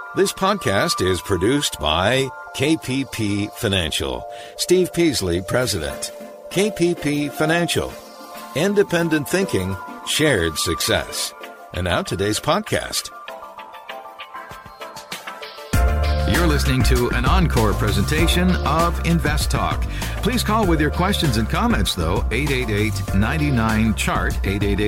This podcast is produced by KPP Financial. Steve Peasley, President. KPP Financial. Independent thinking, shared success. And now today's podcast. You're listening to an encore presentation of Invest Talk. Please call with your questions and comments, though, 888-99-CHART,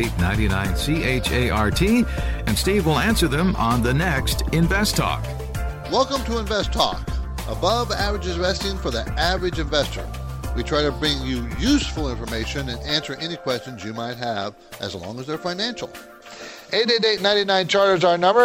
888-99-CHART, and Steve will answer them on the next Invest Talk. Welcome to Invest Talk, above average investing for the average investor. We try to bring you useful information and answer any questions you might have, as long as they're financial. 888-99-CHART is our number,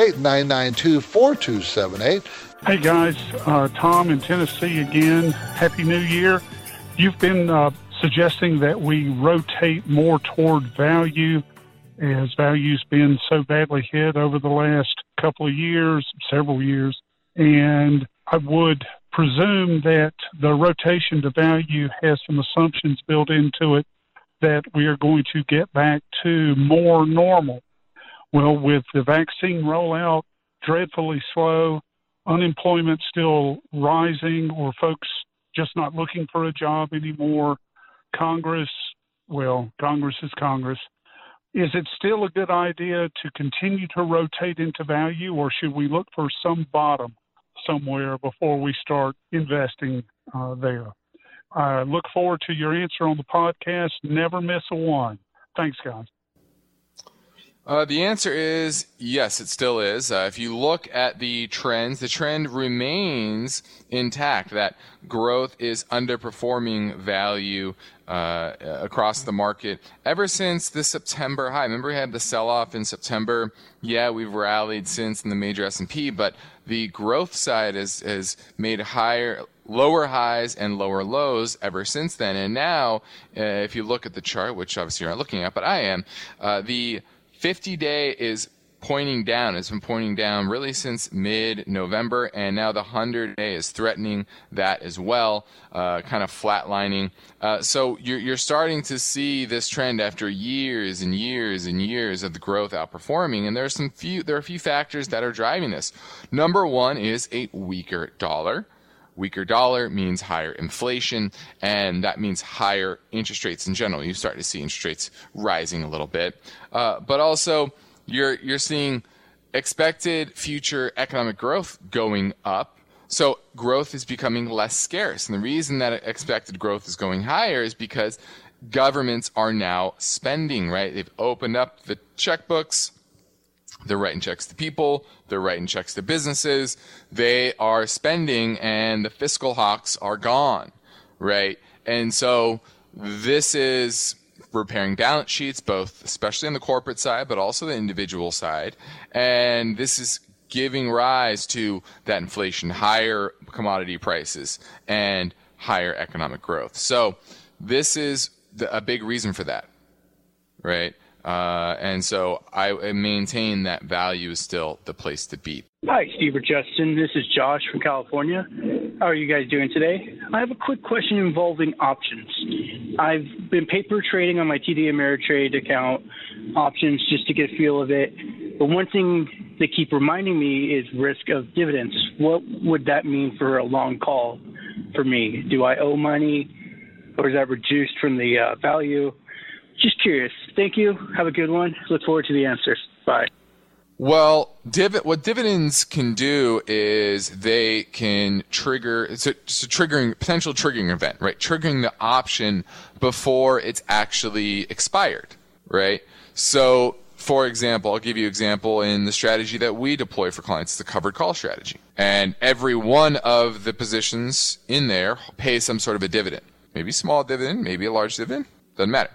888-992-4278. Hey guys, Tom in Tennessee again. Happy New Year. You've been suggesting that we rotate more toward value, as value's been so badly hit over the last couple of years, several years. And I would presume that the rotation to value has some assumptions built into it that we are going to get back to more normal. Well, with the vaccine rollout dreadfully slow, unemployment still rising, or folks just not looking for a job anymore, Congress is Congress. Is it still a good idea to continue to rotate into value, or should we look for some bottom somewhere before we start investing there? I look forward to your answer on the podcast. Never miss a one. Thanks, guys. The answer is yes, it still is. If you look at the trends, the trend remains intact, that growth is underperforming value across the market ever since the September high. Remember we had the sell-off in September? Yeah, we've rallied since in the major S&P, but the growth side has made lower highs and lower lows ever since then. And now, if you look at the chart, which obviously you're not looking at, but I am, the 50-day is pointing down. It's been pointing down really since mid-November, and now the 100-day is threatening that as well, kind of flatlining. So you're starting to see this trend after years and years and years of the growth outperforming, and there are a few factors that are driving this. Number one is a weaker dollar. Weaker dollar means higher inflation, and that means higher interest rates in general. You start to see interest rates rising a little bit. But also, you're seeing expected future economic growth going up. So growth is becoming less scarce. And the reason that expected growth is going higher is because governments are now spending, right? They've opened up the checkbooks. They're writing checks to people. They're writing checks to businesses. They are spending, and the fiscal hawks are gone, right? And so this is repairing balance sheets, both especially on the corporate side, but also the individual side. And this is giving rise to that inflation, higher commodity prices, and higher economic growth. So this is a big reason for that, right? And so I maintain that value is still the place to be. Hi, Steve or Justin. This is Josh from California. How are you guys doing today? I have a quick question involving options. I've been paper trading on my TD Ameritrade account, options, just to get a feel of it. But one thing they keep reminding me is risk of dividends. What would that mean for a long call for me? Do I owe money, or is that reduced from the value? Just curious. Thank you. Have a good one. Look forward to the answers. Bye. Well, what dividends can do is they can trigger, it's a potential triggering event, right? Triggering the option before it's actually expired, right? So, for example, I'll give you an example in the strategy that we deploy for clients, the covered call strategy. And every one of the positions in there pays some sort of a dividend. Maybe a small dividend, maybe a large dividend, doesn't matter.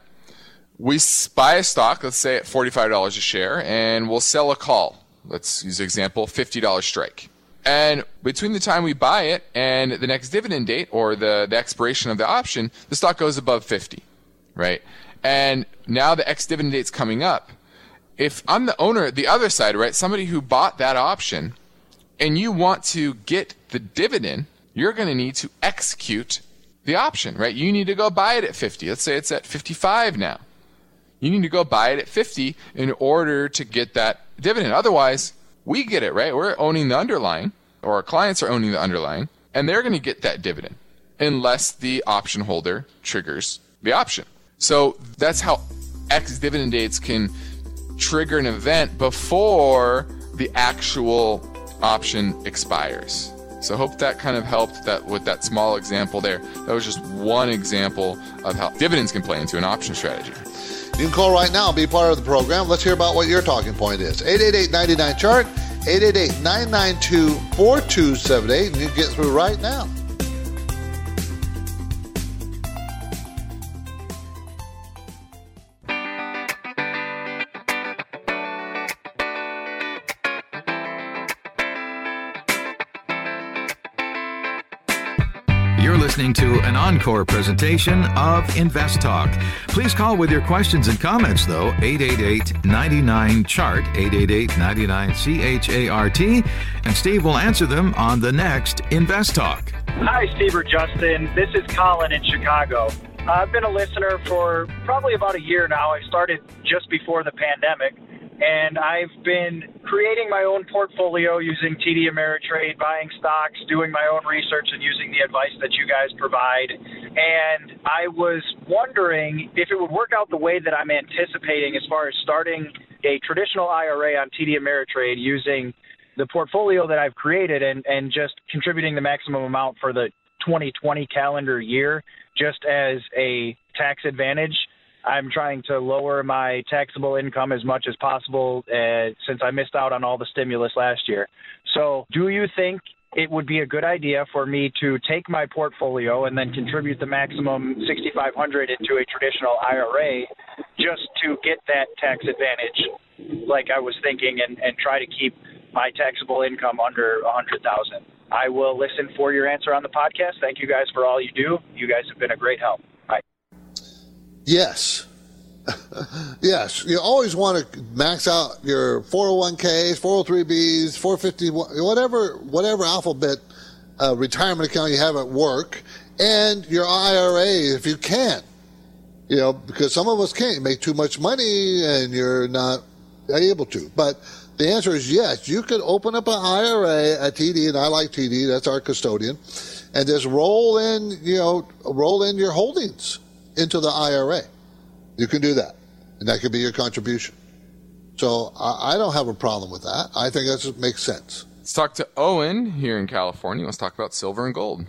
We buy a stock, let's say at $45 a share, and we'll sell a call. Let's use an example, $50 strike. And between the time we buy it and the next dividend date or the expiration of the option, the stock goes above 50, right? And now the ex-dividend date's coming up. If I'm the owner, the other side, right, somebody who bought that option, and you want to get the dividend, you're going to need to execute the option, right? You need to go buy it at 50. Let's say it's at 55 now. You need to go buy it at 50 in order to get that dividend. Otherwise, we get it, right? We're owning the underlying, or our clients are owning the underlying, and they're going to get that dividend unless the option holder triggers the option. So that's how ex-dividend dates can trigger an event before the actual option expires. So I hope that kind of helped that with that small example there. That was just one example of how dividends can play into an option strategy. You can call right now and be part of the program. Let's hear about what your talking point is. 888-99-CHART, 888-992-4278, and you can get through right now. You're listening to an encore presentation of Invest Talk. Please call with your questions and comments, though, 888-99-CHART, 888-99-CHART, and Steve will answer them on the next Invest Talk. Hi, Steve or Justin. This is Colin in Chicago. I've been a listener for probably about a year now. I started just before the pandemic, and I've been creating my own portfolio using TD Ameritrade, buying stocks, doing my own research, and using the advice that you guys provide. And I was wondering if it would work out the way that I'm anticipating as far as starting a traditional IRA on TD Ameritrade using the portfolio that I've created and just contributing the maximum amount for the 2020 calendar year just as a tax advantage. I'm trying to lower my taxable income as much as possible since I missed out on all the stimulus last year. So do you think it would be a good idea for me to take my portfolio and then contribute the maximum $6,500 into a traditional IRA just to get that tax advantage like I was thinking and try to keep my taxable income under $100,000? I will listen for your answer on the podcast. Thank you guys for all you do. You guys have been a great help. Bye. Yes. Yes. You always want to max out your 401ks, 403bs, 450, whatever alphabet retirement account you have at work, and your IRA if you can. Because some of us can't make too much money and you're not able to. But the answer is yes. You could open up an IRA at TD, and I like TD. That's our custodian, and just roll in your holdings into the IRA. You can do that, and that could be your contribution. So I don't have a problem with that. I think that just makes sense. Let's talk to Owen here in California. Let's talk about silver and gold.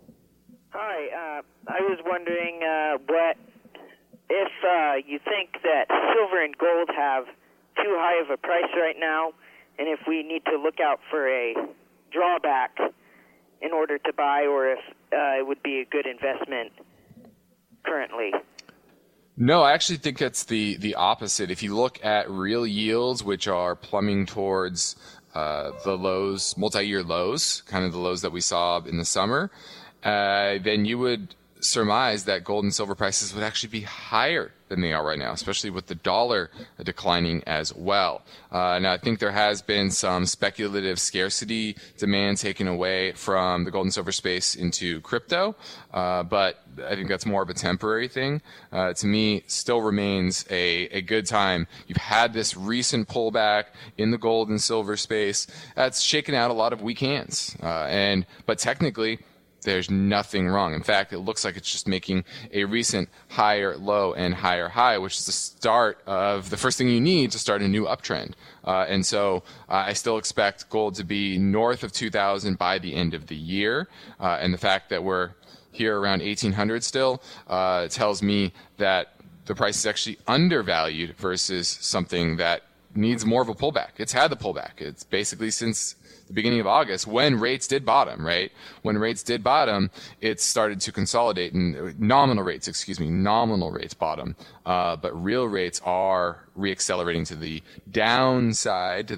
Hi, I was wondering what if you think that silver and gold have too high of a price right now, and if we need to look out for a drawback in order to buy, or if it would be a good investment currently. No, I actually think it's the opposite. If you look at real yields, which are plumbing towards the lows, multi-year lows, kind of the lows that we saw in the summer, then you would surmise that gold and silver prices would actually be higher than they are right now, especially with the dollar declining as well. Now, I think there has been some speculative scarcity demand taken away from the gold and silver space into crypto, but I think that's more of a temporary thing. To me, still remains a good time. You've had this recent pullback in the gold and silver space that's shaken out a lot of weak hands, but technically, there's nothing wrong. In fact, it looks like it's just making a recent higher low and higher high, which is the start of the first thing you need to start a new uptrend. And so I still expect gold to be north of 2,000 by the end of the year. And the fact that we're here around 1,800 still tells me that the price is actually undervalued versus something that needs more of a pullback. It's had the pullback. It's basically since the beginning of August, when rates did bottom, right? When rates did bottom, it started to consolidate, and nominal rates bottom. But real rates are reaccelerating to the downside,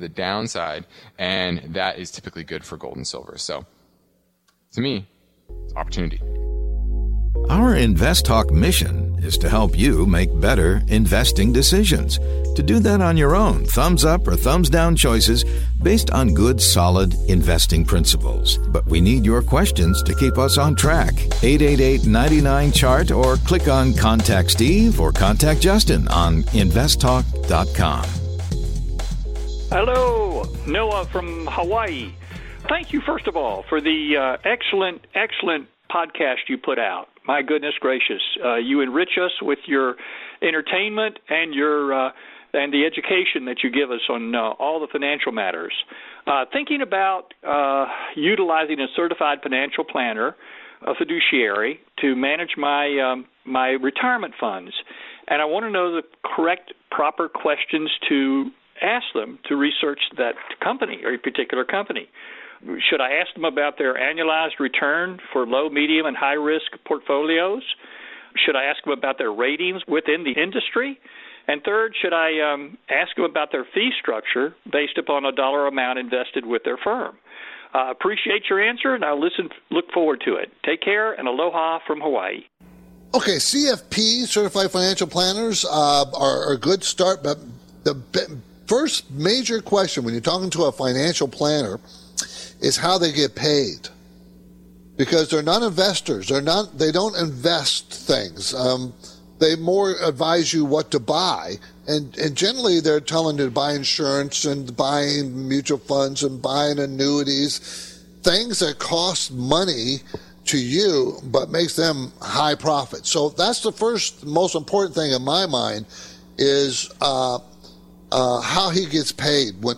and that is typically good for gold and silver. So, to me, it's opportunity. Our Invest Talk mission is to help you make better investing decisions. To do that on your own, thumbs up or thumbs down choices based on good, solid investing principles. But we need your questions to keep us on track. 888-99-CHART or click on Contact Steve or Contact Justin on investtalk.com. Hello, Noah from Hawaii. Thank you, first of all, for the excellent podcast you put out. My goodness gracious. You enrich us with your entertainment and and the education that you give us on all the financial matters. Thinking about utilizing a certified financial planner, a fiduciary, to manage my retirement funds. And I want to know the correct, proper questions to ask them to research that company or a particular company. Should I ask them about their annualized return for low, medium, and high-risk portfolios? Should I ask them about their ratings within the industry? And third, should I ask them about their fee structure based upon a dollar amount invested with their firm? Appreciate your answer, and I'll look forward to it. Take care, and aloha from Hawaii. Okay, CFP, Certified Financial Planners, are a good start, but the first major question when you're talking to a financial planner is how they get paid, because they're not investors. They don't invest things. They more advise you what to buy, and generally they're telling you to buy insurance and buying mutual funds and buying annuities, things that cost money to you but makes them high profit. So that's the first most important thing in my mind is how he gets paid when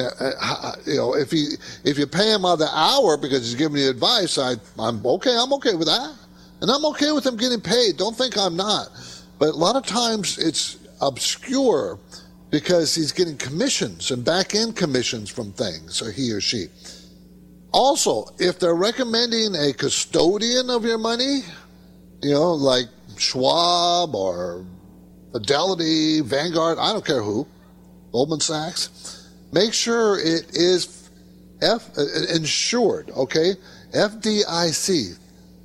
if you pay him by the hour because he's giving you advice, I'm okay with that, and I'm okay with him getting paid. Don't think I'm not, but a lot of times it's obscure because he's getting commissions and back end commissions from things, or he or she. Also, if they're recommending a custodian of your money, like Schwab or Fidelity, Vanguard, I don't care who, Goldman Sachs, make sure it is insured, okay? FDIC,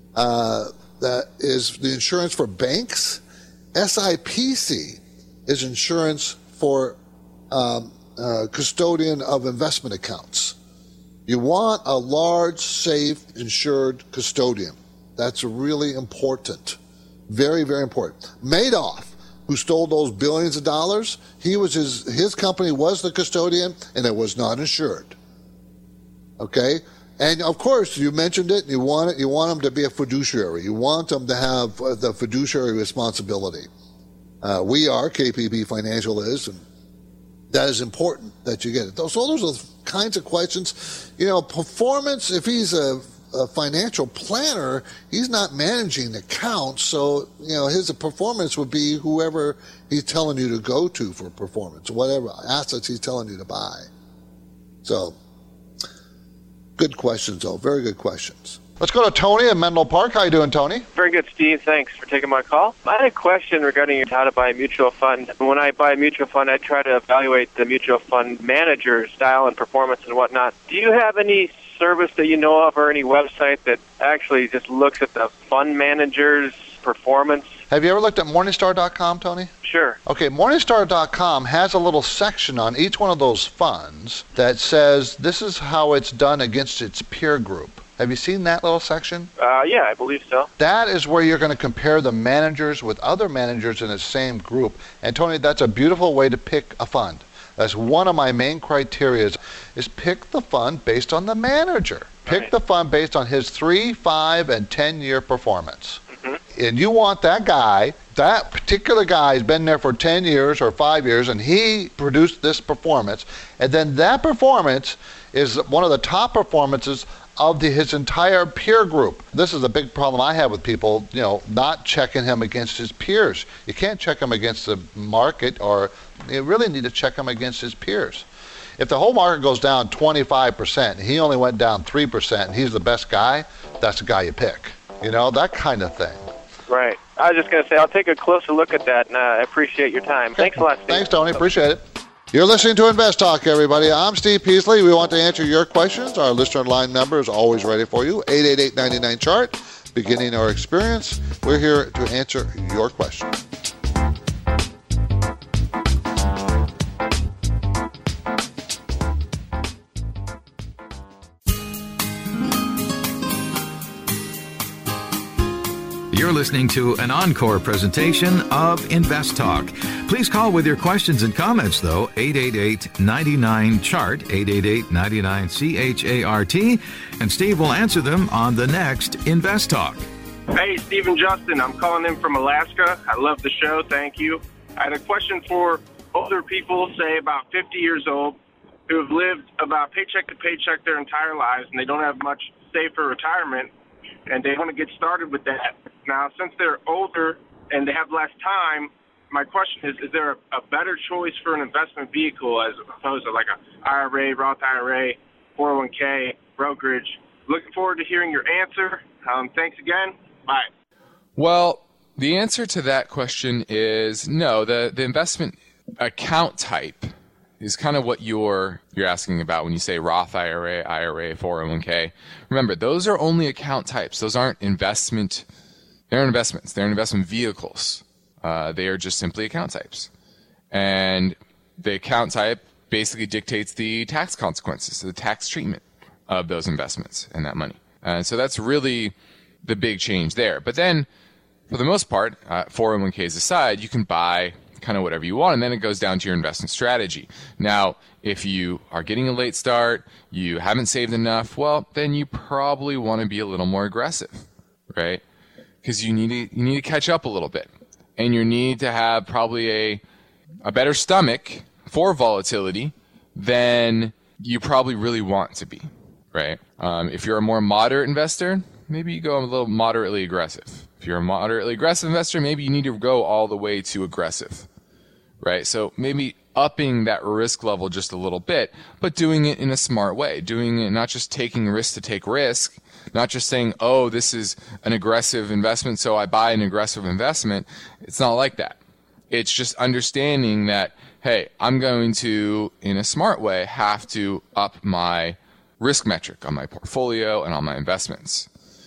that is the insurance for banks. SIPC is insurance for custodian of investment accounts. You want a large, safe, insured custodian. That's really important. Very, very important. Madoff, who stole those billions of dollars, his company was the custodian, and it was not insured. Okay? And of course, you mentioned it, you want them to be a fiduciary. You want them to have the fiduciary responsibility. KPP Financial is, and that is important that you get it. So those are the kinds of questions. Performance, if he's a financial planner, he's not managing accounts, so his performance would be whoever he's telling you to go to for performance, whatever assets he's telling you to buy. So, good questions, though. Very good questions. Let's go to Tony in Menlo Park. How you doing, Tony? Very good, Steve. Thanks for taking my call. I had a question regarding how to buy a mutual fund. When I buy a mutual fund, I try to evaluate the mutual fund manager's style and performance and whatnot. Do you have any service that you know of or any website that actually just looks at the fund manager's performance? Have you ever looked at Morningstar.com, Tony? Sure. Okay, Morningstar.com has a little section on each one of those funds that says this is how it's done against its peer group. Have you seen that little section? Yeah, I believe so. That is where you're going to compare the managers with other managers in the same group. And Tony, that's a beautiful way to pick a fund. That's one of my main criteria is pick the fund based on the manager. Pick the fund based on his 3, 5, and 10-year performance. Mm-hmm. And you want that particular guy has been there for 10 years or 5 years, and he produced this performance. And then that performance is one of the top performances of his entire peer group. This is a big problem I have with people, not checking him against his peers. You can't check him against the market, or you really need to check him against his peers. If the whole market goes down 25%, and he only went down 3%, and he's the best guy, that's the guy you pick. That kind of thing. Right. I was just going to say, I'll take a closer look at that, and I appreciate your time. Okay. Thanks a lot, Steve. Thanks, Tony. Appreciate it. You're listening to Invest Talk, everybody. I'm Steve Peasley. We want to answer your questions. Our listener line number is always ready for you, 888-99-CHART. Beginning our experience, we're here to answer your questions. You're You're listening to an encore presentation of Invest Talk. Please call with your questions and comments, though, 888-99-CHART, 888-99-CHART, and Steve will answer them on the next Invest Talk. Hey, Steve and Justin. I'm calling in from Alaska. I love the show. Thank you. I had a question for older people, say about 50 years old, who have lived about paycheck to paycheck their entire lives, and they don't have much saved for retirement, and they want to get started with that. Now, since they're older and they have less time, my question is there a better choice for an investment vehicle as opposed to like a IRA, Roth IRA, 401k, brokerage? Looking forward to hearing your answer. Thanks again. Bye. Well, the answer to that question is no. The investment account type is kind of what you're asking about when you say Roth IRA, 401k. Remember, those are only account types. Those aren't investment. They're investments. They're investment vehicles. They are just simply account types. And the account type basically dictates the tax consequences, the tax treatment of those investments and that money. And so that's really the big change there. But then, for the most part, 401ks aside, you can buy kind of whatever you want, and then it goes down to your investment strategy. Now, if you are getting a late start, you haven't saved enough, well, then you probably want to be a little more aggressive, right? Because you need to catch up a little bit, and you need to have probably a better stomach for volatility than you probably really want to be, right? If you're a more moderate investor, maybe you go a little moderately aggressive. If you're a moderately aggressive investor, maybe you need to go all the way to aggressive, right? So maybe upping that risk level just a little bit, but doing it in a smart way, doing it not just taking risk to take risk, not just saying, oh, this is an aggressive investment, so I buy an aggressive investment. It's not like that. It's just understanding that, hey, I'm going to, in a smart way, have to up my risk metric on my portfolio and on my investments.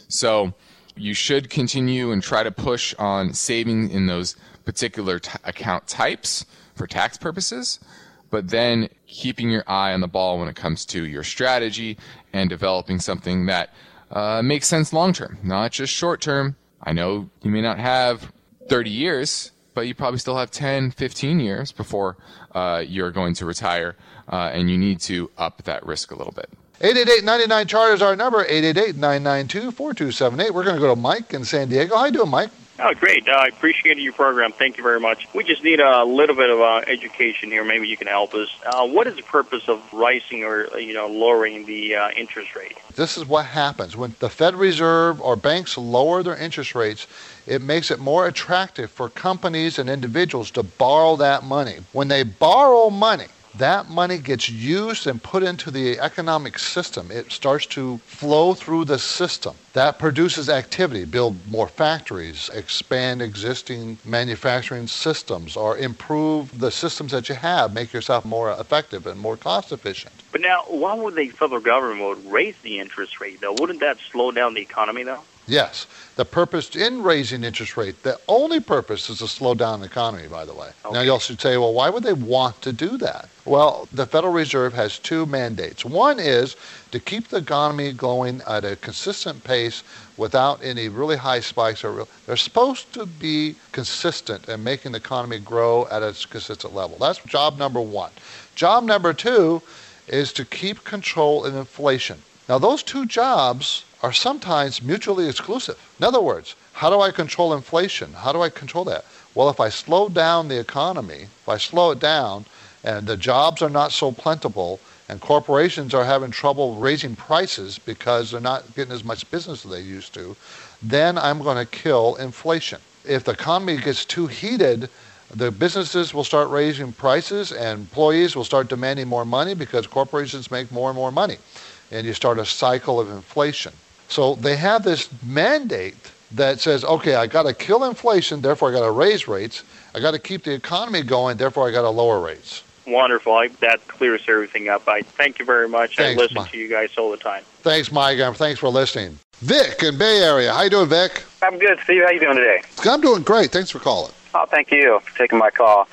So you should continue and try to push on saving in those particular account types for tax purposes, but then keeping your eye on the ball when it comes to your strategy and developing something that makes sense long term, not just short term. I know you may not have 30 years, but you probably still have 10, 15 years before you're going to retire, and you need to up that risk a little bit. 888-99-CHART is our number, 888-992-4278. We're going to go to Mike in San Diego. How you doing, Mike? Oh, great. I appreciate your program. Thank you very much. We just need a little bit of education here. Maybe you can help us. What is the purpose of rising or lowering the interest rate? This is what happens. When the Fed Reserve or banks lower their interest rates, it makes it more attractive for companies and individuals to borrow that money. When they borrow money, that money gets used and put into the economic system. It starts to flow through the system. That produces activity, build more factories, expand existing manufacturing systems, or improve the systems that you have, make yourself more effective and more cost efficient. But now, why would the federal government raise the interest rate, though? Wouldn't that slow down the economy, though? Yes. The purpose in raising interest rate, the only purpose is to slow down the economy, by the way. Okay. Now, you also say, well, why would they want to do that? Well, the Federal Reserve has two mandates. One is to keep the economy going at a consistent pace without any really high spikes. They're supposed to be consistent and making the economy grow at a consistent level. That's job number one. Job number two is to keep control of inflation. Now, those two jobs are sometimes mutually exclusive. In other words, how do I control inflation? How do I control that? Well, if I slow down the economy, if I slow it down, and the jobs are not so plentiful, and corporations are having trouble raising prices because they're not getting as much business as they used to, then I'm going to kill inflation. If the economy gets too heated, the businesses will start raising prices, and employees will start demanding more money because corporations make more and more money. And you start a cycle of inflation. So they have this mandate that says, okay, I got to kill inflation, therefore I got to raise rates. I got to keep the economy going, therefore I got to lower rates. Wonderful. That clears everything up. I thank you very much. Thanks, I listen to you guys all the time. Thanks, Mike, and thanks for listening. Vic in Bay Area. How you doing, Vic? I'm good, Steve. How you doing today? I'm doing great. Thanks for calling. Oh, thank you for taking my call.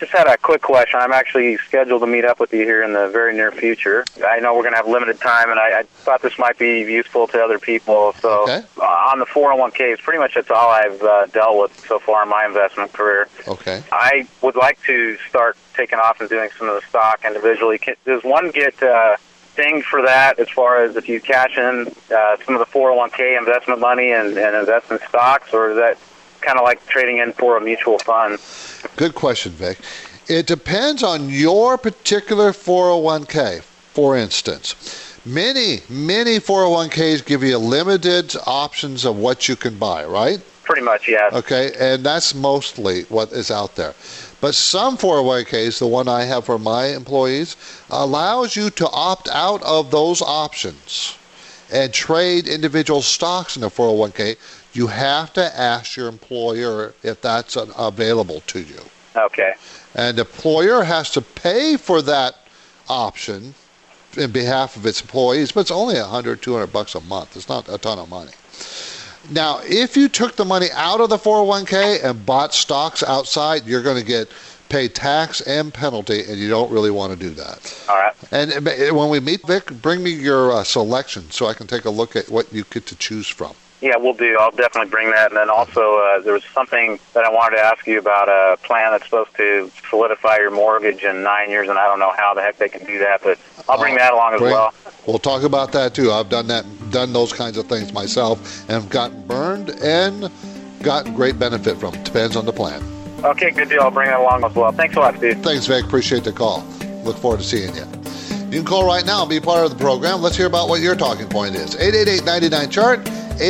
Just had a quick question. I'm actually scheduled to meet up with you here in the very near future. I know we're going to have limited time, and I thought this might be useful to other people. So on the 401ks, pretty much that's all I've dealt with so far in my investment career. Okay. I would like to start taking off and doing some of the stock individually. Does one get dinged for that as far as if you cash in some of the 401k investment money and invest in stocks, or is that kind of like trading in for a mutual fund? Good question, Vic. It depends on your particular 401k. For instance, many 401ks give you limited options of what you can buy, right? Pretty much, yes. Okay, and that's mostly what is out there. But some 401ks, the one I have for my employees, allows you to opt out of those options and trade individual stocks in the 401k. You have to ask your employer if that's available to you. Okay. And the employer has to pay for that option in behalf of its employees, but it's only $100, $200 a month. It's not a ton of money. Now, if you took the money out of the 401k and bought stocks outside, you're going to get paid tax and penalty, and you don't really want to do that. All right. And when we meet, Vic, bring me your selection so I can take a look at what you get to choose from. Yeah, we'll do. I'll definitely bring that. And then also, there was something that I wanted to ask you about, a plan that's supposed to solidify your mortgage in 9 years, and I don't know how the heck they can do that, but I'll bring that along as well. We'll talk about that, too. I've done those kinds of things myself, and have gotten burned and gotten great benefit from it. Depends on the plan. Okay, good deal. I'll bring that along as well. Thanks a lot, Steve. Thanks, Vic. Appreciate the call. Look forward to seeing you. You can call right now and be part of the program. Let's hear about what your talking point is. 888-99-CHART,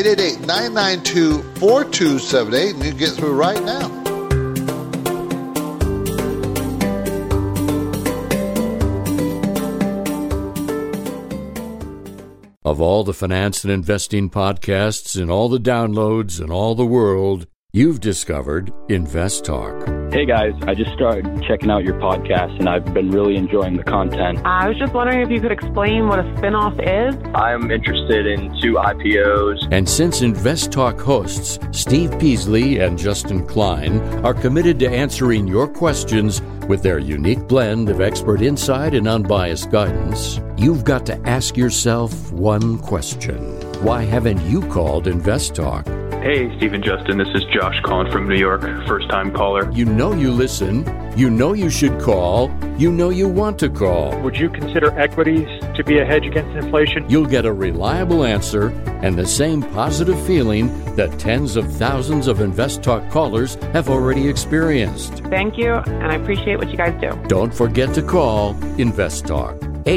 888-992-4278, and you can get through right now. Of all the finance and investing podcasts and all the downloads in all the world, you've discovered Invest Talk. Hey guys, I just started checking out your podcast and I've been really enjoying the content. I was just wondering if you could explain what a spinoff is. I'm interested in 2 IPOs. And since Invest Talk hosts Steve Peasley and Justin Klein are committed to answering your questions with their unique blend of expert insight and unbiased guidance, you've got to ask yourself one question. Why haven't you called Invest Talk? Hey, Steve and Justin, this is Josh calling from New York, first-time caller. You know you listen, you know you should call, you know you want to call. Would you consider equities to be a hedge against inflation? You'll get a reliable answer and the same positive feeling that tens of thousands of Invest Talk callers have already experienced. Thank you, and I appreciate what you guys do. Don't forget to call Invest Talk,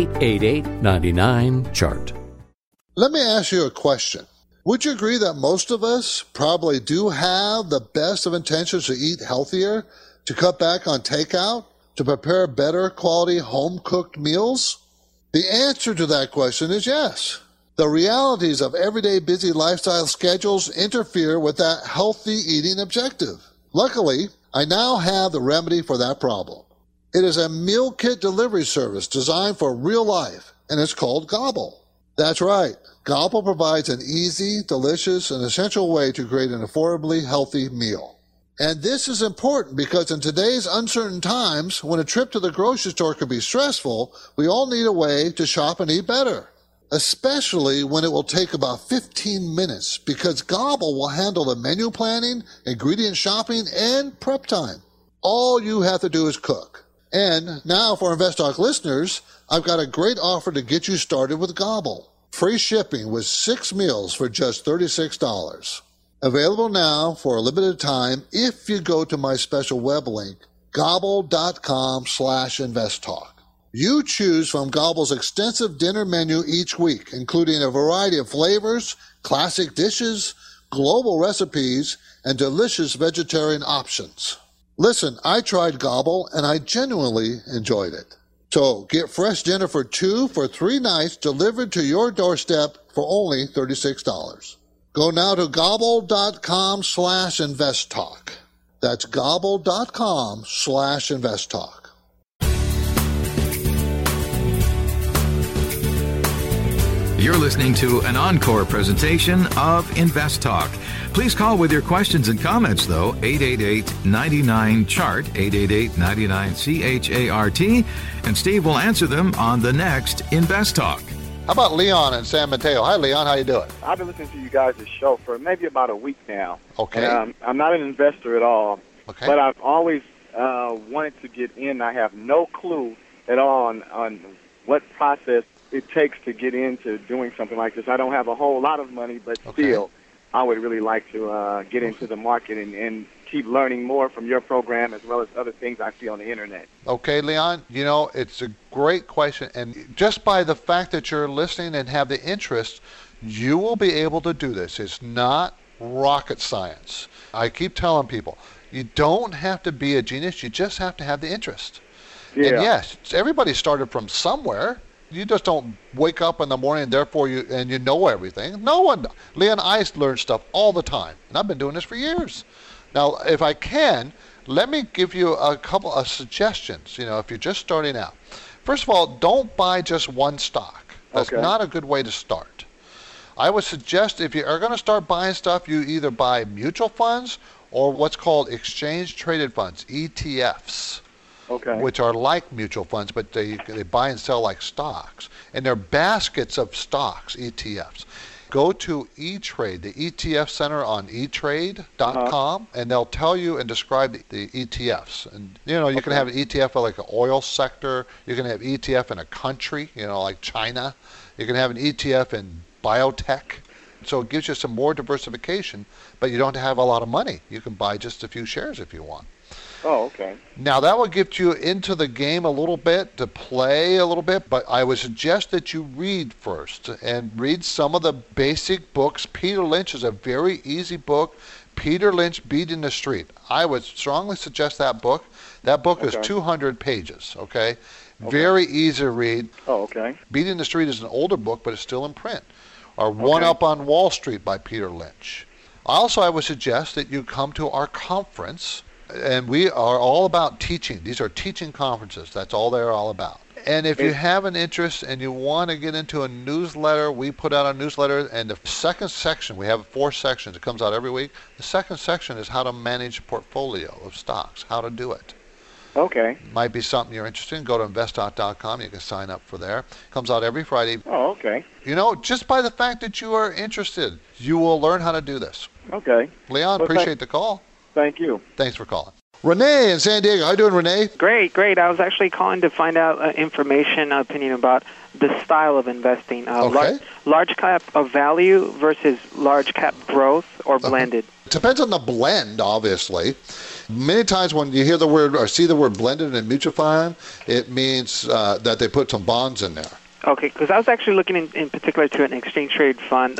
888-99-CHART. Let me ask you a question. Would you agree that most of us probably do have the best of intentions to eat healthier, to cut back on takeout, to prepare better quality home-cooked meals? The answer to that question is yes. The realities of everyday busy lifestyle schedules interfere with that healthy eating objective. Luckily, I now have the remedy for that problem. It is a meal kit delivery service designed for real life, and it's called Gobble. That's right. Gobble provides an easy, delicious, and essential way to create an affordably healthy meal. And this is important because in today's uncertain times, when a trip to the grocery store can be stressful, we all need a way to shop and eat better. Especially when it will take about 15 minutes, because Gobble will handle the menu planning, ingredient shopping, and prep time. All you have to do is cook. And now for Invest Talk listeners, I've got a great offer to get you started with Gobble. Free shipping with 6 meals for just $36. Available now for a limited time if you go to my special web link, gobble.com/investtalk. You choose from Gobble's extensive dinner menu each week, including a variety of flavors, classic dishes, global recipes, and delicious vegetarian options. Listen, I tried Gobble and I genuinely enjoyed it. So get fresh dinner for 2 for 3 nights delivered to your doorstep for only $36. Go now to gobble.com/investtalk. That's gobble.com/investtalk. You're listening to an encore presentation of Invest Talk. Please call with your questions and comments, though, 888-99-CHART, 888-99-CHART, and Steve will answer them on the next Invest Talk. How about Leon in San Mateo? Hi, Leon. How you doing? I've been listening to you guys' show for maybe about a week now. Okay. And, I'm not an investor at all, okay, but I've always wanted to get in. I have no clue at all on what process it takes to get into doing something like this. I don't have a whole lot of money, but still, I would really like to get into the market and keep learning more from your program as well as other things I see on the Internet. Okay, Leon, it's a great question. And just by the fact that you're listening and have the interest, you will be able to do this. It's not rocket science. I keep telling people, you don't have to be a genius. You just have to have the interest. Yeah. And yes, everybody started from somewhere. You just don't wake up in the morning and therefore you know everything. No one. Leon, I learn stuff all the time, and I've been doing this for years. Now, if I can, let me give you a couple of suggestions, if you're just starting out. First of all, don't buy just one stock. That's not a good way to start. I would suggest if you are going to start buying stuff, you either buy mutual funds or what's called exchange-traded funds, ETFs. Which are like mutual funds, but they buy and sell like stocks. And they're baskets of stocks, ETFs. Go to E-Trade, the ETF Center on eTrade.com, and they'll tell you and describe the ETFs. And, you can have an ETF for like an oil sector. You can have ETF in a country, like China. You can have an ETF in biotech. So it gives you some more diversification, but you don't have a lot of money. You can buy just a few shares if you want. Oh, okay. Now, that will get you into the game a little bit, to play a little bit, but I would suggest that you read first and read some of the basic books. Peter Lynch is a very easy book. Peter Lynch, Beating the Street. I would strongly suggest that book. That book is 200 pages, okay? Very easy to read. Oh, okay. Beating the Street is an older book, but it's still in print. Or One Up on Wall Street by Peter Lynch. Also, I would suggest that you come to our conference. And we are all about teaching. These are teaching conferences. That's all they're all about. And if you have an interest and you want to get into a newsletter, we put out a newsletter. And the second section, we have 4 sections. It comes out every week. The second section is how to manage a portfolio of stocks, how to do it. Okay. Might be something you're interested in. Go to investot.com. You can sign up for there. Comes out every Friday. Oh, okay. Just by the fact that you are interested, you will learn how to do this. Okay. Leon, appreciate the call. Thank you. Thanks for calling. Renee in San Diego. How you doing, Renee? Great. I was actually calling to find out opinion about the style of investing. Large cap of value versus large cap growth or blended. It depends on the blend, obviously. Many times when you hear the word or see the word blended in mutual fund, it means that they put some bonds in there. Okay, because I was actually looking in particular to an exchange-traded fund,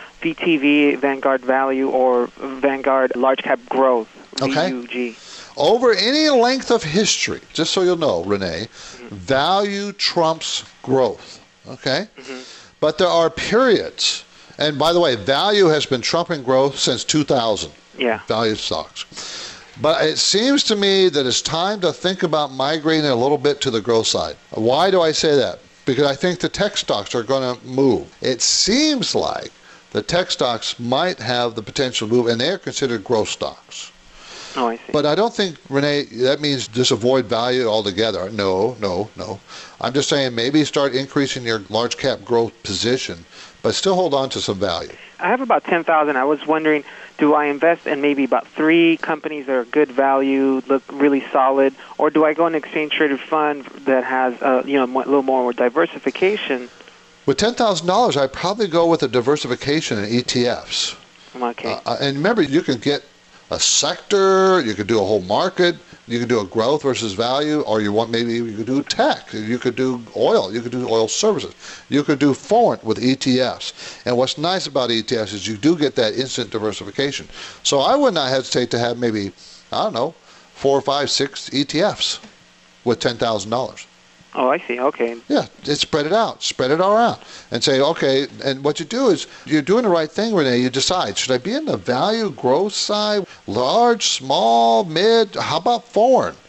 VTV, Vanguard Value, or Vanguard Large Cap Growth, VUG. Over any length of history, just so you'll know, Renee, value trumps growth, okay? But there are periods, and by the way, value has been trumping growth since 2000, value stocks. But it seems to me that it's time to think about migrating a little bit to the growth side. Why do I say that? Because I think the tech stocks are going to move. It seems like the tech stocks might have the potential to move, and they're considered growth stocks. Oh, I see. But I don't think, Renee, that means just avoid value altogether. No. I'm just saying maybe start increasing your large cap growth position, but still hold on to some value. I have about $10,000. I was wondering, do I invest in maybe about 3 companies that are good value, look really solid, or do I go in an exchange-traded fund that has a little more diversification? With $10,000, I'd probably go with a diversification in ETFs. Okay. And remember, you can get a sector, you could do a whole market, you could do a growth versus value, or you could do tech, you could do oil, you could do oil services, you could do foreign with ETFs. And what's nice about ETFs is you do get that instant diversification. So I would not hesitate to have maybe, 4 or 5, 6 ETFs with $10,000. Oh, I see. Okay. Yeah, spread it out. Spread it all around. And say, okay, and what you do is, you're doing the right thing, Renee. You decide, should I be in the value growth side, large, small, mid, how about foreign?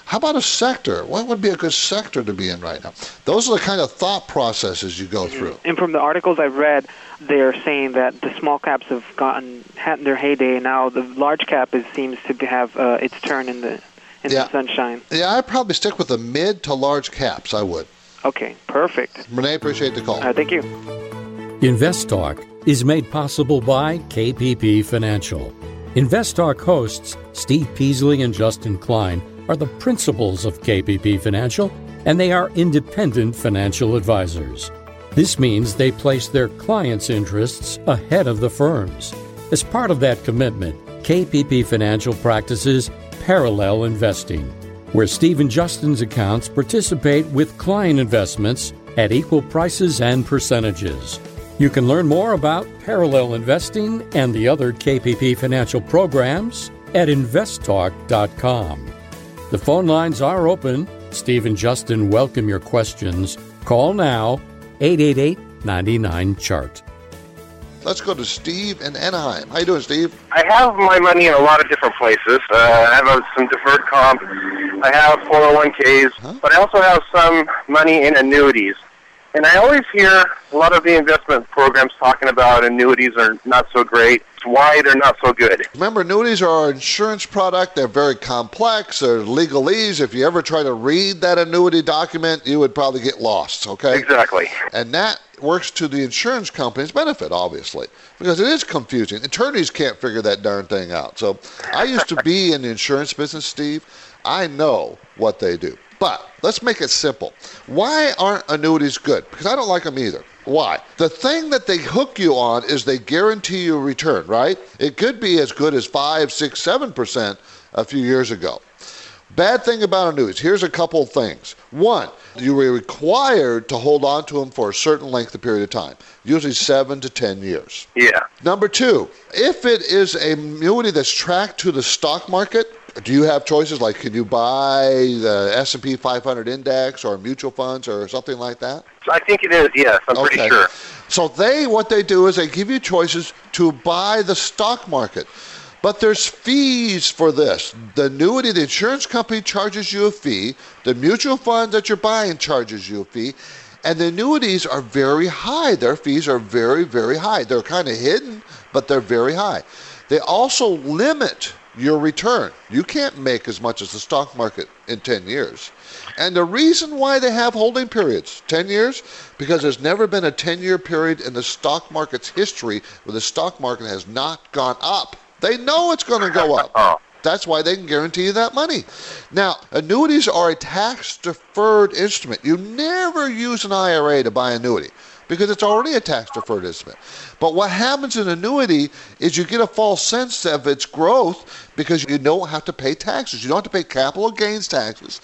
How about a sector? What would be a good sector to be in right now? Those are the kind of thought processes you go through. And from the articles I've read, they're saying that the small caps have had their heyday, and now the large cap seems to have its turn in the sunshine. Yeah, I'd probably stick with the mid to large caps. I would. Okay, perfect. Renee, appreciate the call. Thank you. Invest Talk is made possible by KPP Financial. Invest Talk hosts Steve Peasley and Justin Klein are the principals of KPP Financial, and they are independent financial advisors. This means they place their clients' interests ahead of the firm's. As part of that commitment, KPP Financial practices parallel investing, where Steve and Justin's accounts participate with client investments at equal prices and percentages. You can learn more about parallel investing and the other KPP Financial programs at investtalk.com. The phone lines are open. Steve and Justin welcome your questions. Call now, 888-99-CHART. Let's go to Steve in Anaheim. How you doing, Steve? I have my money in a lot of different places. I have some deferred comp. I have 401ks, but I also have some money in annuities. And I always hear a lot of the investment programs talking about annuities are not so great. Why they're not so good. Remember, annuities are an insurance product. They're very complex. They're legalese. If you ever try to read that annuity document, you would probably get lost, okay? Exactly. And that works to the insurance company's benefit, obviously, because it is confusing. Attorneys can't figure that darn thing out. So I used to be in the insurance business, Steve. I know what they do. But let's make it simple. Why aren't annuities good? Because I don't like them either. Why? The thing that they hook you on is they guarantee you a return, right? It could be as good as 5, 6, 7% a few years ago. Bad thing about annuities, here's a couple of things. One, you are required to hold on to them for a certain length of period of time, usually 7 to 10 years. Yeah. Number two, if it is an annuity that's tracked to the stock market, do you have choices like can you buy the S&P 500 index or mutual funds or something like that? I think it is, yes. I'm pretty sure. So what they do is they give you choices to buy the stock market. But there's fees for this. The annuity, the insurance company charges you a fee. The mutual fund that you're buying charges you a fee. And the annuities are very high. Their fees are very, very high. They're kind of hidden, but they're very high. They also limit your return. You can't make as much as the stock market in 10 years. And the reason why they have holding periods, 10 years, because there's never been a 10-year period in the stock market's history where the stock market has not gone up. They know it's going to go up. That's why they can guarantee you that money. Now, annuities are a tax-deferred instrument. You never use an IRA to buy annuity because it's already a tax-deferred instrument. But what happens in annuity is you get a false sense of its growth because you don't have to pay taxes. You don't have to pay capital gains taxes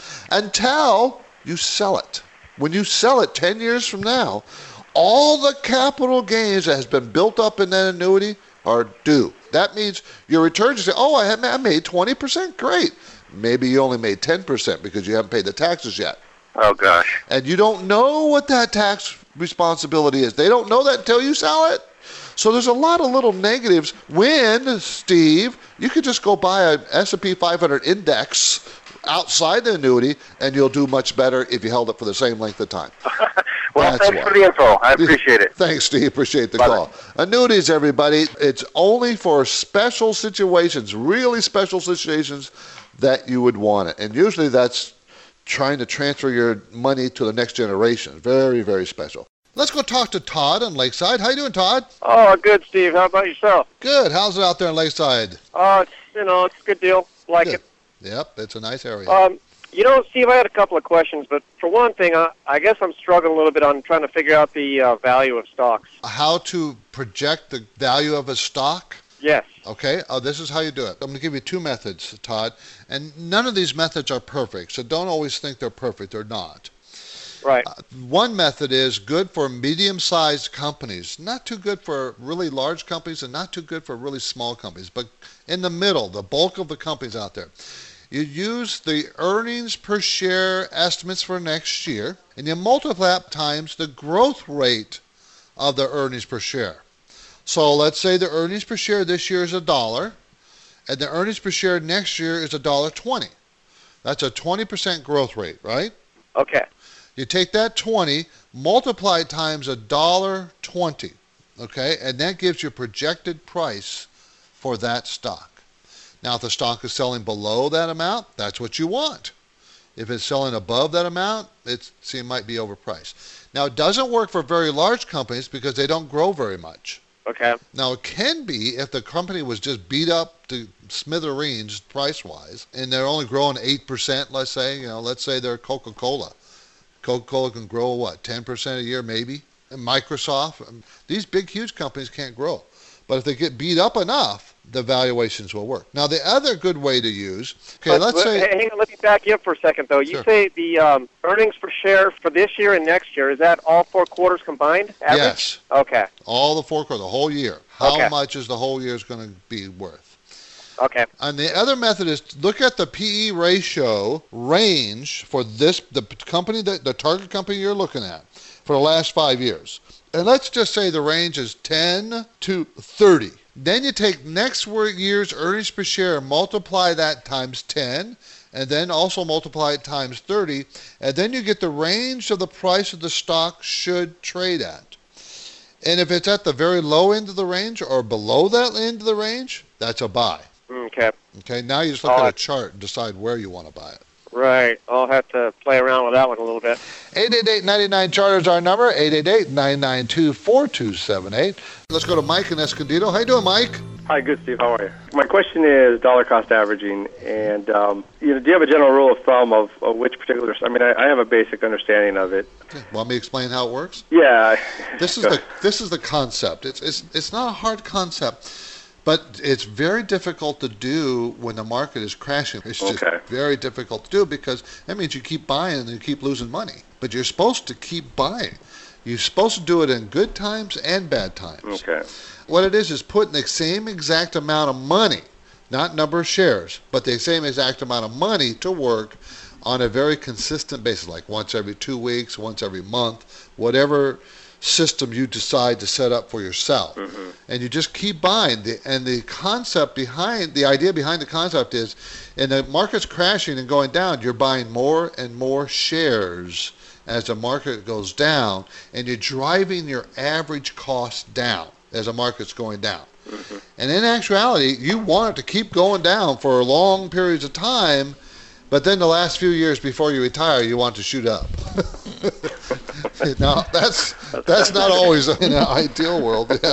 until you sell it. When you sell it 10 years from now, all the capital gains that has been built up in that annuity are due. That means your returns, you say, oh, I made 20%, great. Maybe you only made 10% because you haven't paid the taxes yet. Oh, gosh. And you don't know what that tax responsibility is. They don't know that until you sell it. So there's a lot of little negatives when, Steve, you could just go buy an S&P 500 index outside the annuity and you'll do much better if you held it for the same length of time. Well, thanks for the info. I appreciate it. Thanks, Steve. Appreciate the call. Annuities, everybody, it's only for special situations, really special situations that you would want it. And usually that's trying to transfer your money to the next generation. Very, very special. Let's go talk to Todd in Lakeside. How you doing, Todd? Oh, good, Steve. How about yourself? Good. How's it out there in Lakeside? It's a good deal. Like it. Yep, it's a nice area. Steve, I had a couple of questions, but for one thing, I guess I'm struggling a little bit on trying to figure out the value of stocks. How to project the value of a stock? Yes. Okay, this is how you do it. I'm going to give you two methods, Todd, and none of these methods are perfect, so don't always think they're perfect. They're not. Right. One method is good for medium-sized companies, not too good for really large companies and not too good for really small companies, but in the middle, the bulk of the companies out there. You use the earnings per share estimates for next year, and you multiply that times the growth rate of the earnings per share. So let's say the earnings per share this year is $1, and the earnings per share next year is $1.20. That's a 20% growth rate, right? Okay. You take that 20, multiply it times $1.20, okay? And that gives you projected price for that stock. Now, if the stock is selling below that amount, that's what you want. If it's selling above that amount, it might be overpriced. Now, it doesn't work for very large companies because they don't grow very much. Okay. Now, it can be if the company was just beat up to smithereens price-wise, and they're only growing 8%, let's say. Let's say they're Coca-Cola. Coca-Cola can grow, 10% a year maybe? And Microsoft, these big, huge companies can't grow. But if they get beat up enough, the valuations will work. Now, the other good way to use, let's say... Hang on, let me back you up for a second, though. You Sure. say the earnings per share for this year and next year, is that all 4 quarters combined? Average? Yes. Okay. All the 4 quarters, the whole year. How Okay. much is the whole year is going to be worth? Okay. And the other method is to look at the PE ratio range for the company, the target company you're looking at for the last 5 years. And let's just say the range is 10 to 30. Then you take next year's earnings per share, multiply that times 10, and then also multiply it times 30, and then you get the range of the price of the stock should trade at. And if it's at the very low end of the range or below that end of the range, that's a buy. Okay. Okay, now you just look at a chart and decide where you want to buy it. Right. I'll have to play around with that one a little bit. 888-99-CHART is our number, 888-992-4278. Let's go to Mike in Escondido. How you doing, Mike? Hi, good, Steve. How are you? My question is dollar cost averaging, and do you have a general rule of thumb of which particular? I mean, I have a basic understanding of it. Okay. Want me to explain how it works? Yeah. This is the concept. It's not a hard concept, but it's very difficult to do when the market is crashing. It's just very difficult to do because that means you keep buying and you keep losing money. But you're supposed to keep buying. You're supposed to do it in good times and bad times. Okay. What it is putting the same exact amount of money, not number of shares, but the same exact amount of money to work on a very consistent basis, like once every 2 weeks, once every month, whatever system you decide to set up for yourself. Mm-hmm. And you just keep buying. The idea behind the concept is, and the market's crashing and going down, you're buying more and more shares as the market goes down, and you're driving your average cost down as the market's going down. Mm-hmm. And in actuality, you want it to keep going down for long periods of time, but then the last few years before you retire, you want to shoot up. Now, that's not always in an ideal world, yeah.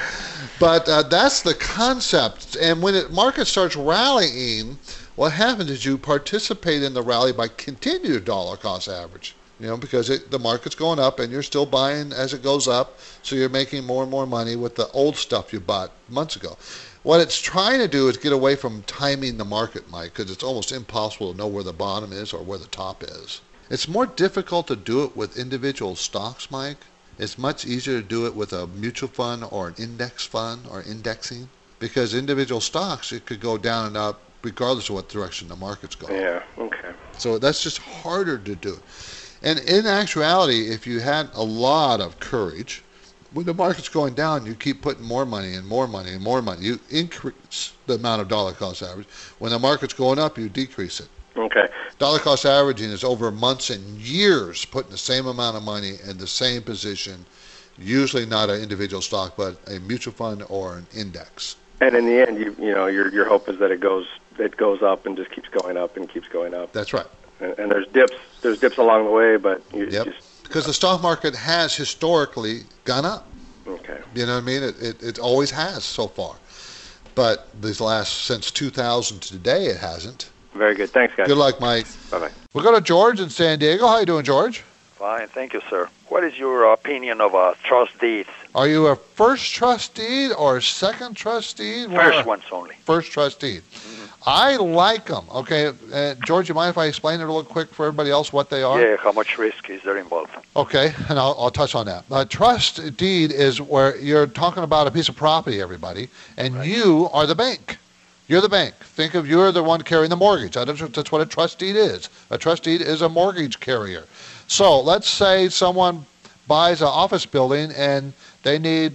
But that's the concept. And when the market starts rallying, what happens is you participate in the rally by continued dollar cost average. Because the market's going up and you're still buying as it goes up, so you're making more and more money with the old stuff you bought months ago. What it's trying to do is get away from timing the market, Mike, because it's almost impossible to know where the bottom is or where the top is. It's more difficult to do it with individual stocks, Mike. It's much easier to do it with a mutual fund or an index fund or indexing, because individual stocks, it could go down and up regardless of what direction the market's going. Yeah, okay. So that's just harder to do. And in actuality, if you had a lot of courage, when the market's going down, you keep putting more money and more money and more money. You increase the amount of dollar cost average. When the market's going up, you decrease it. Okay. Dollar cost averaging is over months and years putting the same amount of money in the same position, usually not an individual stock, but a mutual fund or an index. And in the end, your hope is that it goes up and just keeps going up and keeps going up. That's right. And there's dips along the way, but because the stock market has historically gone up. Okay. You know what I mean? It always has so far, but since 2000 to today, it hasn't. Very good. Thanks, guys. Good luck, Mike. Bye-bye. We'll go to George in San Diego. How you doing, George? Fine, thank you, sir. What is your opinion of trust deeds? Are you a first trust deed or a second trust deed? First ones only. First trust deed. Mm-hmm. I like them. Okay, George, you mind if I explain it a little quick for everybody else what they are? Yeah, how much risk is there involved? Okay, and I'll touch on that. A trust deed is where you're talking about a piece of property, everybody, and you are the bank. You're the bank. Think of you're the one carrying the mortgage. That's what a trust deed is. A trust deed is a mortgage carrier. So let's say someone buys an office building and they need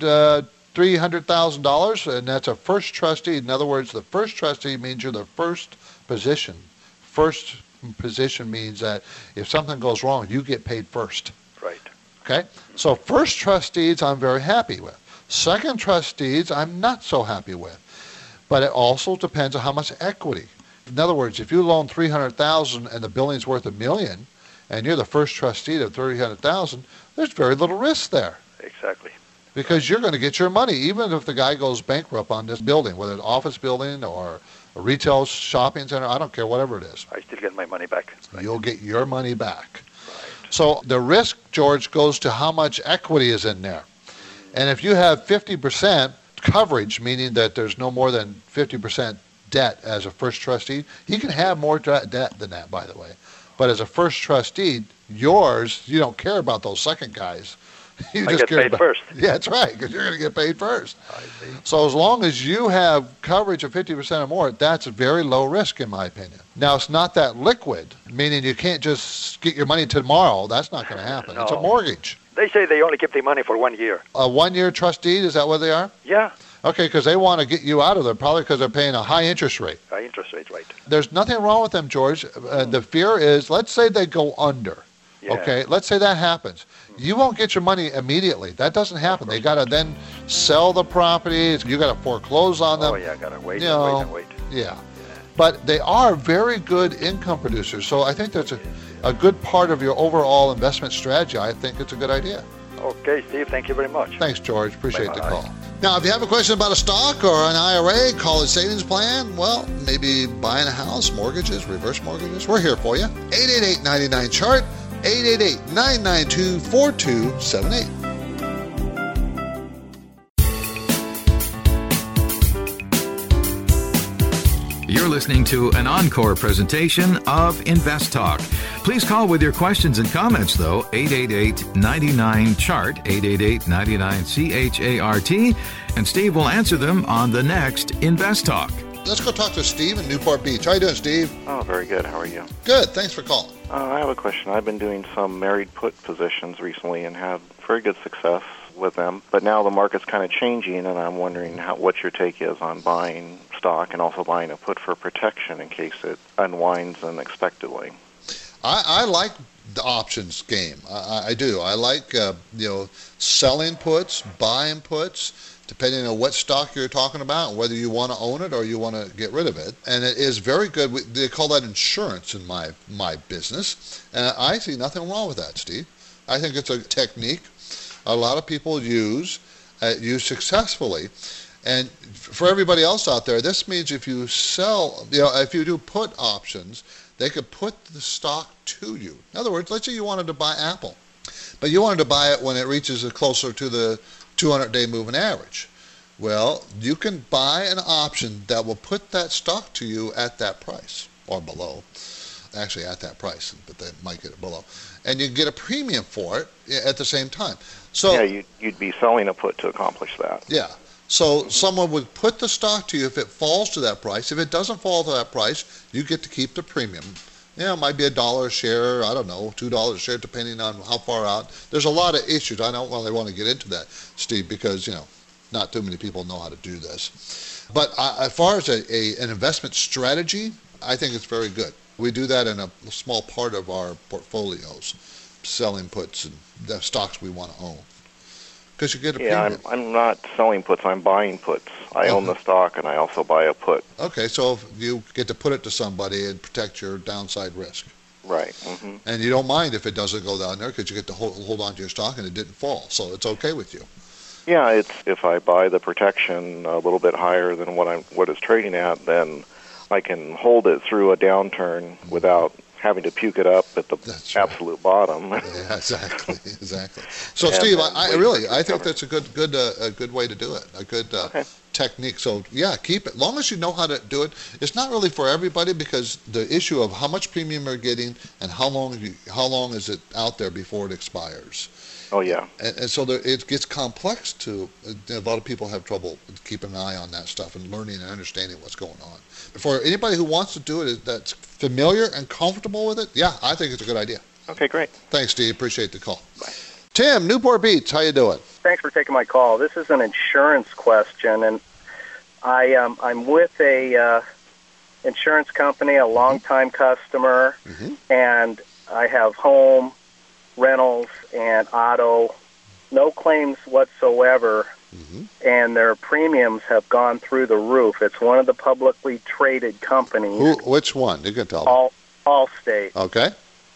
$300,000, and that's a first trust deed. In other words, the first trust deed means you're the first position, first position means that if something goes wrong, you get paid first. Right. Okay? So first trust deeds, I'm very happy with. Second trust deeds, I'm not so happy with. But it also depends on how much equity. In other words, if you loan $300,000 and the building's worth $1 million, and you're the first trustee of $300,000, there's very little risk there. Exactly. Because you're going to get your money, even if the guy goes bankrupt on this building, whether it's an office building or a retail shopping center, I don't care, whatever it is. I still get my money back. Right. You'll get your money back. Right. So the risk, George, goes to how much equity is in there. And if you have 50% coverage, meaning that there's no more than 50% debt as a first trustee, he can have more debt than that, by the way. But as a first trustee, yours, you don't care about those second guys. You I get paid first. Yeah, that's right, because you're going to get paid first. I see. So as long as you have coverage of 50% or more, that's very low risk, in my opinion. Now, it's not that liquid, meaning you can't just get your money tomorrow. That's not going to happen. No. It's a mortgage. They say they only keep the money for 1 year. A 1-year trust deed, is that what they are? Yeah. Okay, because they want to get you out of there, probably because they're paying a high interest rate. High interest rate, right. There's nothing wrong with them, George. The fear is, let's say they go under. Yeah. Okay, let's say that happens. You won't get your money immediately. That doesn't happen. They got to then sell the property. You got to foreclose on them. Oh, yeah, got to wait and wait. Yeah. But they are very good income producers. So I think that's a good part of your overall investment strategy. I think it's a good idea. Okay, Steve, thank you very much. Thanks, George. Appreciate Bye-bye. the call. Now, if you have a question about a stock or an IRA, college savings plan, well, maybe buying a house, mortgages, reverse mortgages, we're here for you. 888-99-CHART, 888-992-4278. You're listening to an encore presentation of Invest Talk. Please call with your questions and comments, though, 888-99-CHART, 888-99-CHART, and Steve will answer them on the next Invest Talk. Let's go talk to Steve in Newport Beach. How you doing, Steve? Oh, very good. How are you? Good. Thanks for calling. I have a question. I've been doing some married put positions recently and had very good success with them, but now the market's kind of changing, and I'm wondering what your take is on buying stock and also buying a put for protection in case it unwinds unexpectedly. I like the options game. I do. I like selling puts, buying puts, depending on what stock you're talking about and whether you want to own it or you want to get rid of it. And it is very good. They call that insurance in my business, and I see nothing wrong with that, Steve. I think it's a technique a lot of people use successfully. And for everybody else out there, this means if you sell, if you do put options, they could put the stock to you. In other words, let's say you wanted to buy Apple, but you wanted to buy it when it reaches closer to the 200-day moving average. Well, you can buy an option that will put that stock to you at that price or below. Actually at that price, but they might get it below. And you get a premium for it at the same time. So yeah, you'd be selling a put to accomplish that. Yeah. So someone would put the stock to you if it falls to that price. If it doesn't fall to that price, you get to keep the premium. It might be $1 a share, I don't know, $2 a share, depending on how far out. There's a lot of issues. I don't really want to get into that, Steve, because, not too many people know how to do this. But as far as an investment strategy, I think it's very good. We do that in a small part of our portfolios, selling puts and the stocks we want to own. Because you get a premium. Yeah, I'm not selling puts, I'm buying puts. I own the stock and I also buy a put. Okay, so you get to put it to somebody and protect your downside risk. Right. Mm-hmm. And you don't mind if it doesn't go down there because you get to hold on to your stock and it didn't fall. So it's okay with you. Yeah, it's if I buy the protection a little bit higher than what it's trading at, then I can hold it through a downturn without having to puke it up at the absolute bottom. Yeah, exactly. So, Steve, I think that's a good way to do it. A good technique. So, yeah, keep it. As long as you know how to do it. It's not really for everybody because the issue of how much premium you're getting and how long is it out there before it expires. Oh, yeah. And so it gets complex too. A lot of people have trouble keeping an eye on that stuff and learning and understanding what's going on. For anybody who wants to do it, that's familiar and comfortable with it, yeah, I think it's a good idea. Okay, great. Thanks, Steve. Appreciate the call. Bye. Tim, Newport Beach, how you doing? Thanks for taking my call. This is an insurance question, and I'm with a insurance company, a longtime customer, and I have home, rentals, and auto. No claims whatsoever, and their premiums have gone through the roof. It's one of the publicly traded companies. Which one? You can tell me. Allstate. Okay.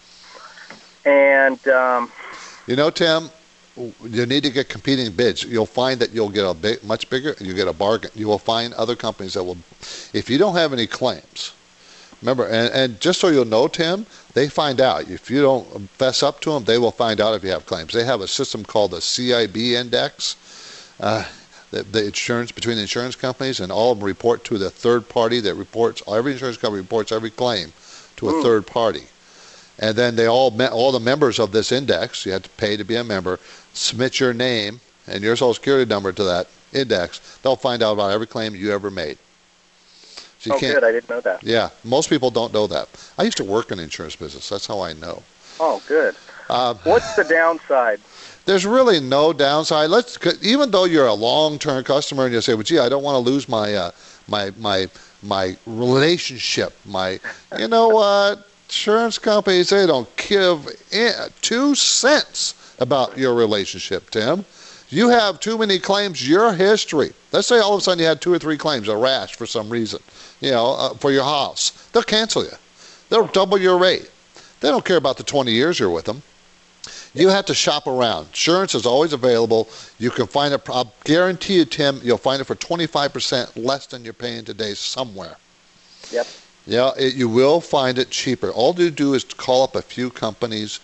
And Tim, you need to get competing bids. You'll find that you'll get much bigger, and you get a bargain. You will find other companies that will, if you don't have any claims. Remember, and just so you'll know, Tim, they find out. If you don't fess up to them, they will find out if you have claims. They have a system called the CIB index, the insurance between the insurance companies, and all of them report to the third party that reports. Every insurance company reports every claim to a third party. And then they all the members of this index, you have to pay to be a member, submit your name and your Social Security number to that index. They'll find out about every claim you ever made. So you good. I didn't know that. Yeah, most people don't know that. I used to work in the insurance business. That's how I know. Oh, good. What's the downside? There's really no downside. Even though you're a long-term customer and you say, well, gee, I don't want to lose my relationship. You know what? Insurance companies, they don't give 2 cents about your relationship, Tim. You have too many claims, your history. Let's say all of a sudden you had 2 or 3 claims, a rash for some reason, for your house. They'll cancel you. They'll double your rate. They don't care about the 20 years you're with them. You have to shop around. Insurance is always available. You can find it, I'll guarantee you, Tim, you'll find it for 25% less than you're paying today somewhere. Yep. Yeah, you will find it cheaper. All you do is call up a few companies.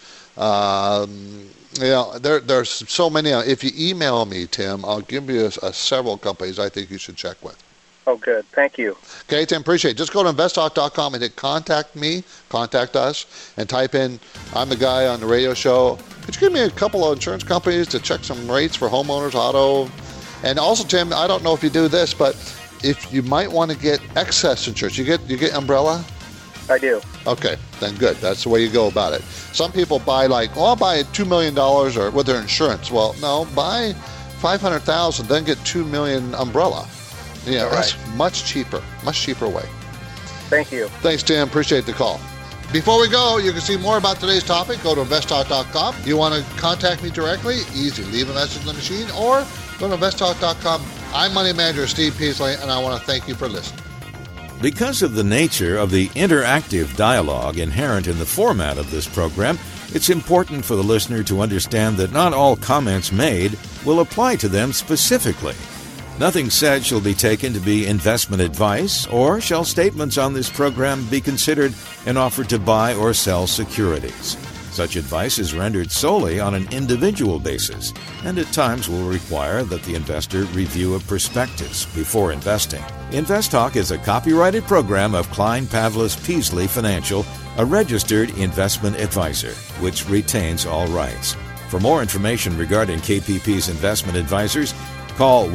There's so many. If you email me, Tim, I'll give you several companies I think you should check with. Oh, good. Thank you. Okay, Tim, appreciate it. Just go to investtalk.com and hit contact me, contact us, and type in, I'm the guy on the radio show. Could you give me a couple of insurance companies to check some rates for homeowners, auto? And also, Tim, I don't know if you do this, but if you might want to get excess insurance, you get umbrella? I do. Okay, then good. That's the way you go about it. Some people buy I'll buy $2 million or with their insurance. Well, no, buy $500,000, then get $2 million umbrella. Yeah, that's much cheaper way. Thank you. Thanks, Tim. Appreciate the call. Before we go, you can see more about today's topic. Go to investtalk.com. You want to contact me directly? Easy. Leave a message in the machine or go to investtalk.com. I'm Money Manager Steve Peasley, and I want to thank you for listening. Because of the nature of the interactive dialogue inherent in the format of this program, it's important for the listener to understand that not all comments made will apply to them specifically. Nothing said shall be taken to be investment advice, or shall statements on this program be considered an offer to buy or sell securities. Such advice is rendered solely on an individual basis, and at times will require that the investor review a prospectus before investing. InvestTalk is a copyrighted program of Klein Pavlis Peasley Financial, a registered investment advisor, which retains all rights. For more information regarding KPP's investment advisors, call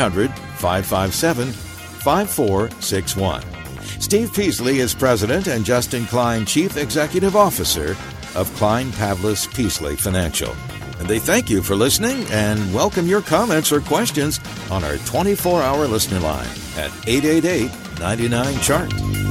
1-800-557-5461. Steve Peasley is President and Justin Klein Chief Executive Officer of Klein Pavlis Peasley Financial. And they thank you for listening and welcome your comments or questions on our 24-hour listener line at 888-99-CHART.